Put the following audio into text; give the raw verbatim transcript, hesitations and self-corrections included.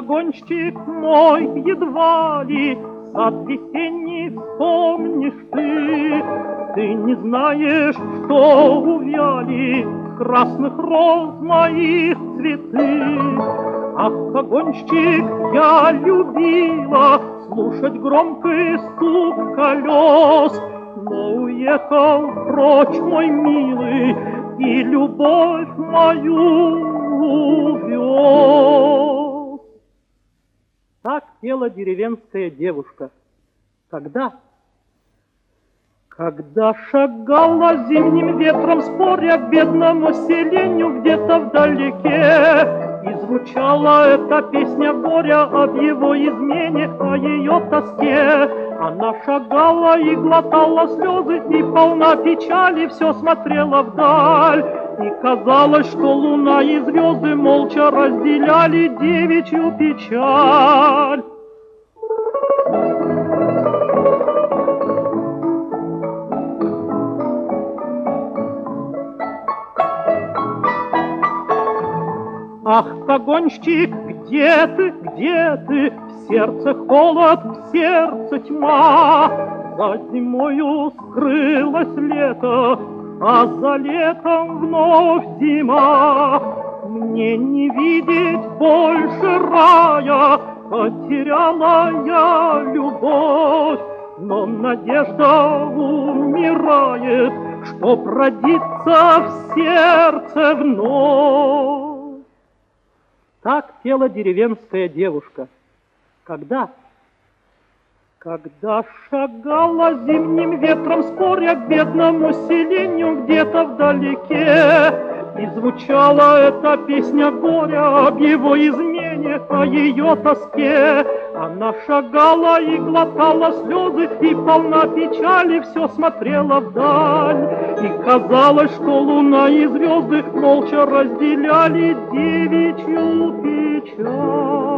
погонщик мой, едва ли сад весенний вспомнишь ты. Ты не знаешь, что увяли красных роз моих цветы. Ах, погонщик, я любила слушать громкий стук колес, но уехал прочь мой милый и любовь мою увез. Так пела деревенская девушка. Когда? Когда шагала зимним ветром, споря к бедному селению где-то вдалеке, и звучала эта песня горя об его измене, о ее тоске. Она шагала и глотала слезы, и полна печали все смотрела вдаль. И казалось, что луна и звезды молча разделяли девичью печаль. Ах, погонщик, где ты, где ты? В сердце холод, в сердце тьма. За зимою скрылось лето, а за летом вновь зима. Мне не видеть больше рая, потеряла я любовь, но надежда умирает, чтоб родиться в сердце вновь. Так пела деревенская девушка. Когда? Когда шагала зимним ветром, споря к бедному селению где-то вдалеке, и звучала эта песня горя об его измене, о ее тоске. Она шагала и глотала слезы, и полна печали все смотрела вдаль. И казалось, что луна и звезды молча разделяли девичью печаль.